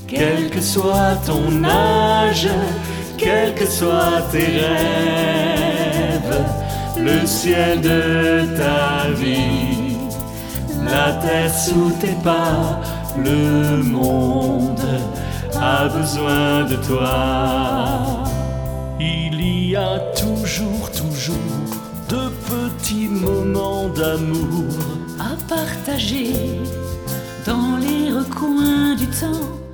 Quel que soit ton âge, quels que soient tes rêves, le ciel de ta vie, la terre sous tes pas, le monde a besoin de toi. Il y a toujours de petits moments d'amour à partager dans les recoins du temps.